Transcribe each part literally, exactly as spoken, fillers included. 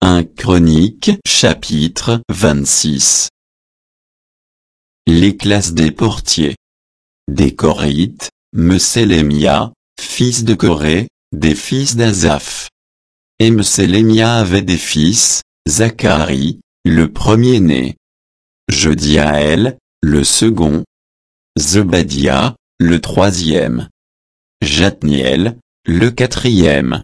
un Chroniques chapitre vingt-six. Les classes des portiers. Des Corites, Meselémia, fils de Coré, des fils d'Azaph. Et Meselémia avait des fils, Zacharie, le premier-né. Jediaël, le second. Zebadia, le troisième. Jatniel, le quatrième.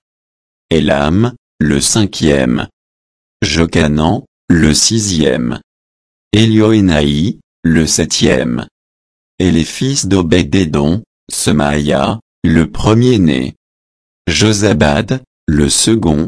Élam, le cinquième. Jochanan, le sixième. Élioénaï, le septième. Et les fils d'Obed-Édom, Semaïa, le premier-né. Josabad, le second.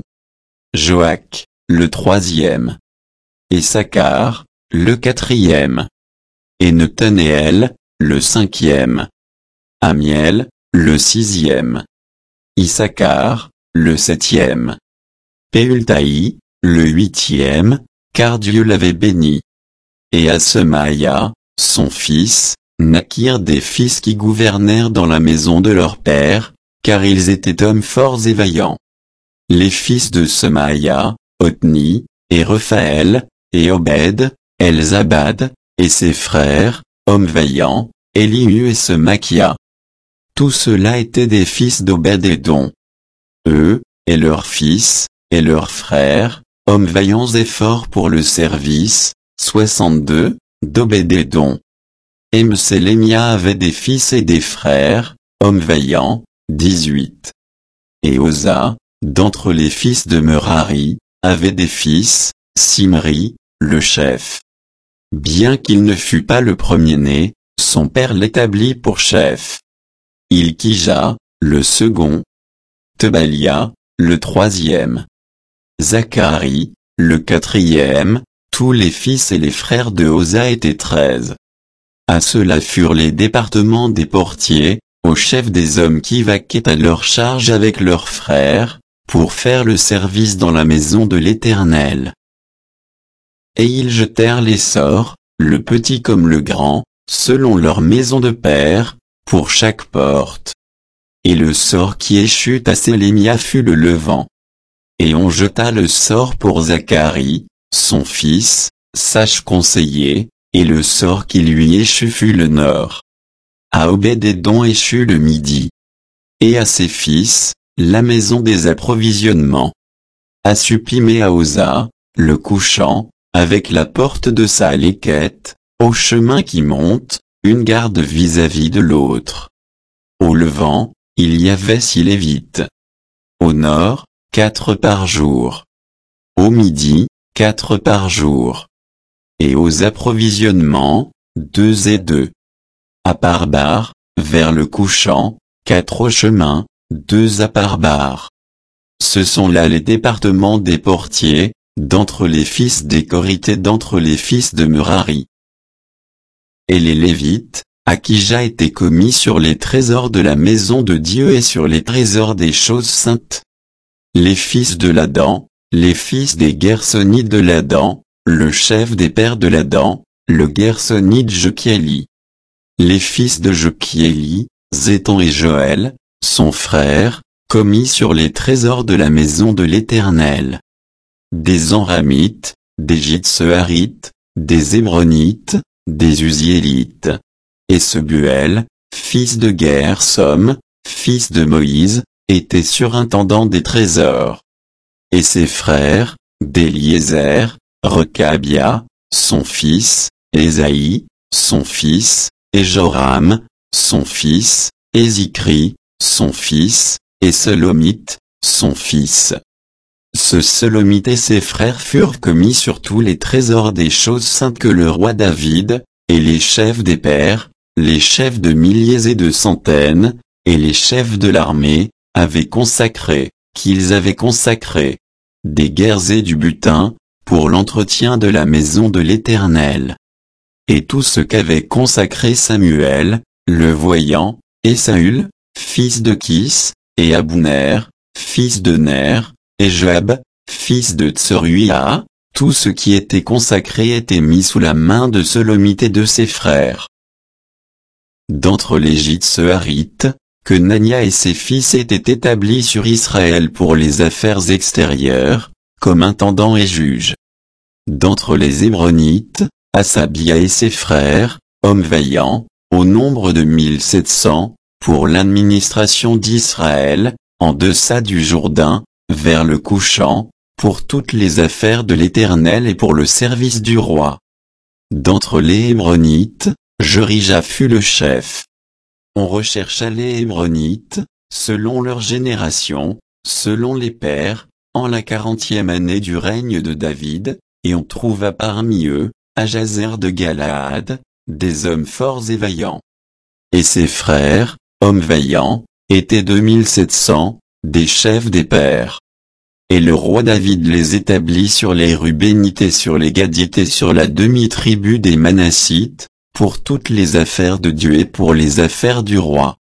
Joach, le troisième. Et Sacar, le quatrième. Et Nethanéel, le cinquième. Amiel, le sixième. Issachar, le septième. Péultaï, le huitième, car Dieu l'avait béni. Et à Semaïa, son fils, naquirent des fils qui gouvernèrent dans la maison de leur père, car ils étaient hommes forts et vaillants. Les fils de Semaïa, Othni, et Rephaël, et Obed, Elzabad, et ses frères, hommes vaillants, Elihu et Semakia. Tous ceux-là étaient des fils d'Obed-Édom. Eux, et leurs fils, et leurs frères, hommes vaillants et forts pour le service, soixante-deux, d'Obed-Édom. Et Meselémia avait des fils et des frères, hommes vaillants, dix-huit. Et Oza, d'entre les fils de Merari, avait des fils, Simri, le chef. Bien qu'il ne fût pas le premier-né, son père l'établit pour chef. Ilkija, le second. Tebalia, le troisième. Zacharie, le quatrième, tous les fils et les frères de Oza étaient treize. À ceux-là furent les départements des portiers, aux chefs des hommes qui vaquaient à leur charge avec leurs frères, pour faire le service dans la maison de l'Éternel. Et ils jetèrent les sorts, le petit comme le grand, selon leur maison de père, pour chaque porte. Et le sort qui échut à Sélémia fut le levant. Et on jeta le sort pour Zacharie, son fils, sage conseiller, et le sort qui lui échut fut le nord. À Obed-Édom échut le midi. Et à ses fils, la maison des approvisionnements. À Suppim et à Oza, le couchant, avec la porte de Saléquette, au chemin qui monte, une garde vis-à-vis de l'autre. Au levant, il y avait six Lévites. Au nord, quatre par jour. Au midi, quatre par jour. Et aux approvisionnements, deux et deux. À Parbar, vers le couchant, quatre au chemin, deux à Parbar. Ce sont là les départements des portiers, d'entre les fils des Corites et d'entre les fils de Merari. Et les Lévites, Akija était commis sur les trésors de la maison de Dieu et sur les trésors des choses saintes. Les fils de Ladan, les fils des Gersonites de Ladan, le chef des pères de Ladan, le Gersonite Jochieli. Les fils de Jochieli, Zéton et Joël, son frère, commis sur les trésors de la maison de l'Éternel. Des Enramites, des Jitsearites, des Hébronites, des Uziélites. Et Sebuel, fils de Gersom, fils de Moïse, était surintendant des trésors. Et ses frères, d'Éliézer, Rechabia, son fils, Ésaïe, son fils, et Joram, son fils, et Zikri, son fils, et Selomite, son fils. Ce Selomite et ses frères furent commis sur tous les trésors des choses saintes que le roi David, et les chefs des pères, les chefs de milliers et de centaines, et les chefs de l'armée, avaient consacré, qu'ils avaient consacré, des guerres et du butin, pour l'entretien de la maison de l'Éternel. Et tout ce qu'avait consacré Samuel, le voyant, et Saül, fils de Kis, et Abner, fils de Ner, et Joab, fils de Tseruia, tout ce qui était consacré était mis sous la main de Selomite et de ses frères. D'entre les Jitsearites, que Nania et ses fils étaient établis sur Israël pour les affaires extérieures, comme intendant et juge. D'entre les Hébronites, Hasabia et ses frères, hommes vaillants, au nombre de mille sept cents, pour l'administration d'Israël, en deçà du Jourdain, vers le couchant, pour toutes les affaires de l'Éternel et pour le service du roi. D'entre les Hébronites, Jerija fut le chef. On rechercha les Hébronites, selon leur génération, selon les pères, en la quarantième année du règne de David, et on trouva parmi eux, à Jazer de Galaad, des hommes forts et vaillants. Et ses frères, hommes vaillants, étaient deux mille sept cents, des chefs des pères. Et le roi David les établit sur les Rubénites et sur les Gadites et sur la demi-tribu des Manassites, pour toutes les affaires de Dieu et pour les affaires du roi.